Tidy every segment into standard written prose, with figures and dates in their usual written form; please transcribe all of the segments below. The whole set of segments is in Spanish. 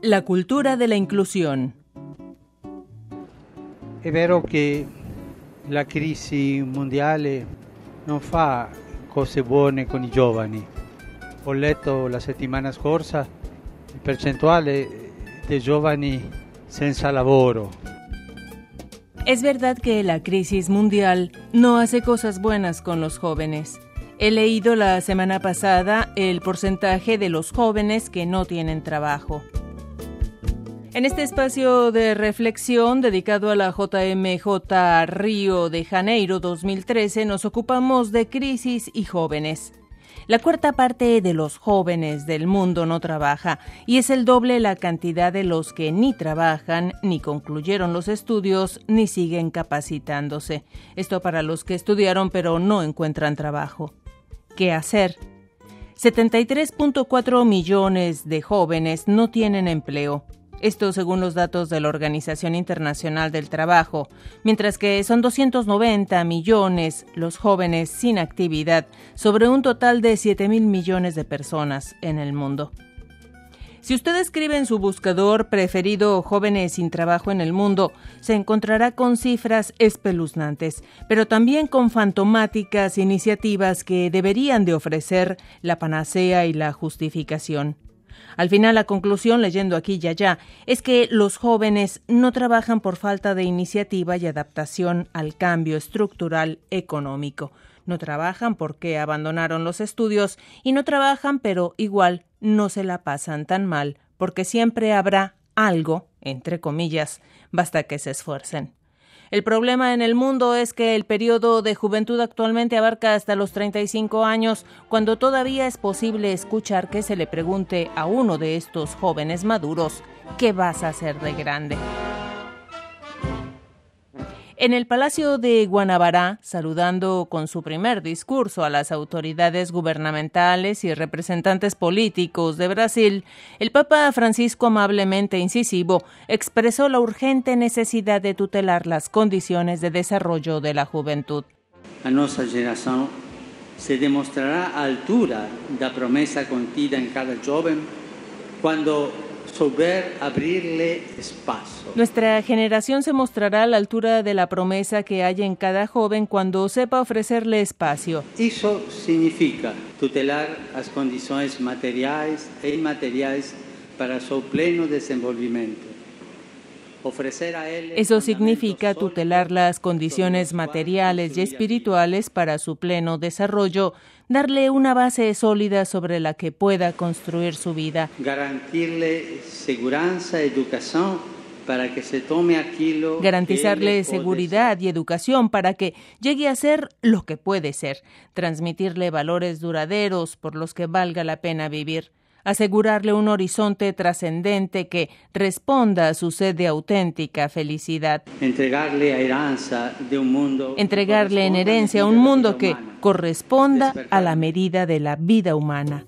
La cultura de la inclusione. È vero che la crisi mondiale non fa cose buone con i giovani. Ho letto la settimana scorsa il percentuale dei giovani senza lavoro. Es verdad que la crisis mundial no hace cosas buenas con los jóvenes. He leído la semana pasada el porcentaje de los jóvenes que no tienen trabajo. En este espacio de reflexión dedicado a la JMJ Río de Janeiro 2013 nos ocupamos de crisis y jóvenes. La cuarta parte de los jóvenes del mundo no trabaja y es el doble la cantidad de los que ni trabajan, ni concluyeron los estudios, ni siguen capacitándose. Esto para los que estudiaron pero no encuentran trabajo. ¿Qué hacer? 73.4 millones de jóvenes no tienen empleo. Esto según los datos de la Organización Internacional del Trabajo, mientras que son 290 millones los jóvenes sin actividad sobre un total de 7.000 millones de personas en el mundo. Si usted escribe en su buscador preferido jóvenes sin trabajo en el mundo, se encontrará con cifras espeluznantes, pero también con fantomáticas iniciativas que deberían de ofrecer la panacea y la justificación. Al final, la conclusión, leyendo aquí y allá, es que los jóvenes no trabajan por falta de iniciativa y adaptación al cambio estructural económico. No trabajan porque abandonaron los estudios y no trabajan, pero igual no se la pasan tan mal, porque siempre habrá algo, entre comillas, basta que se esfuercen. El problema en el mundo es que el periodo de juventud actualmente abarca hasta los 35 años, cuando todavía es posible escuchar que se le pregunte a uno de estos jóvenes maduros, ¿qué vas a hacer de grande? En el Palacio de Guanabara, saludando con su primer discurso a las autoridades gubernamentales y representantes políticos de Brasil, el Papa Francisco, amablemente incisivo, expresó la urgente necesidad de tutelar las condiciones de desarrollo de la juventud. A nossa geração se demostrará a altura da promessa contida em cada jovem quando souber abrirle espacio. Nuestra generación se mostrará a la altura de la promesa que hay en cada joven cuando sepa ofrecerle espacio. Isso significa tutelar as condições materiais e imateriais para seu pleno desenvolvimento. Eso significa tutelar las condiciones materiales y espirituales para su pleno desarrollo, darle una base sólida sobre la que pueda construir su vida. Garantizarle seguridad y educación para que llegue a ser lo que puede ser, transmitirle valores duraderos por los que valga la pena vivir. Asegurarle un horizonte trascendente que responda a su sed de auténtica felicidad. Entregarle en herencia un mundo que corresponda a la medida de la vida humana.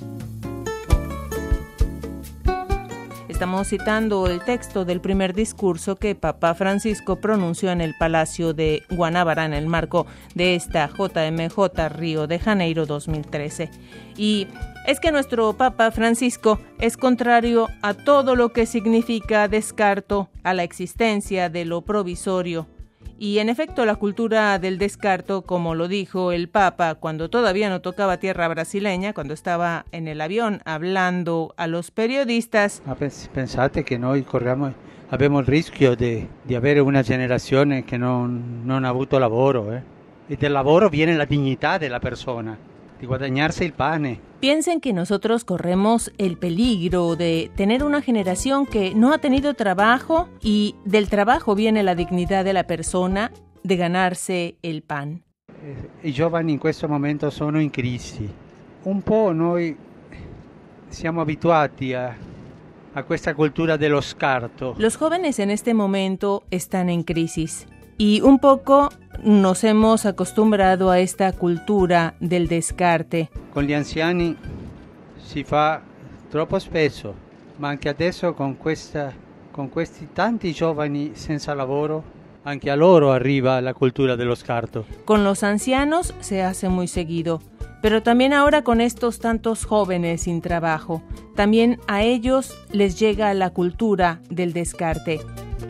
Estamos citando el texto del primer discurso que Papa Francisco pronunció en el Palacio de Guanabara en el marco de esta JMJ Río de Janeiro 2013. Y es que nuestro Papa Francisco es contrario a todo lo que significa descarto, a la existencia de lo provisorio. Y en efecto, la cultura del descarto, como lo dijo el Papa cuando todavía no tocaba tierra brasileña, cuando estaba en el avión hablando a los periodistas. Pensate che noi abbiamo il rischio di avere una generazione che non ha avuto lavoro. E del lavoro viene la dignità della persona, di guadagnarsi il pane. Piensen que nosotros corremos el peligro de tener una generación que no ha tenido trabajo y del trabajo viene la dignidad de la persona de ganarse el pan. I giovani in questo momento sono in crisi. Un po' noi siamo abituati a questa cultura dello scarto. Los jóvenes en este momento están en crisis y un poco nos hemos acostumbrado a esta cultura del descarte. Con gli anziani si fa troppo spesso, ma anche adesso con questi tanti giovani senza lavoro, anche a loro arriva la cultura dello scarto. Con los ancianos se hace muy seguido, Pero también ahora con estos tantos jóvenes sin trabajo, también a ellos les llega la cultura del descarte.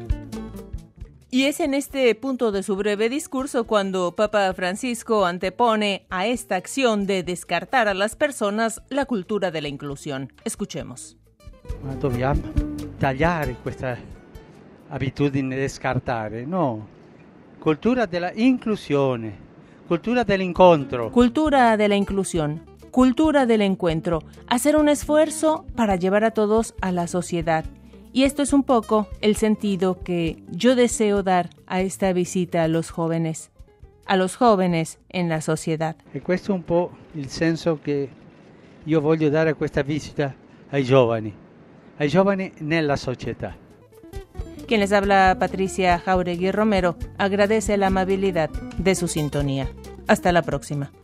Y es en este punto de su breve discurso cuando Papa Francisco antepone a esta acción de descartar a las personas la cultura de la inclusión. Escuchemos. Dobbiamo tagliare questa abitudine di scartare, no. Cultura della inclusione, cultura dell'incontro. Cultura de la inclusión, cultura del encuentro, hacer un esfuerzo para llevar a todos a la sociedad. Y esto es un poco el sentido que yo deseo dar a esta visita a los jóvenes en la sociedad. E questo è un po' il senso che io voglio dare a questa visita ai giovani nella società. Quien les habla, Patricia Jauregui Romero, agradece la amabilidad de su sintonía. Hasta la próxima.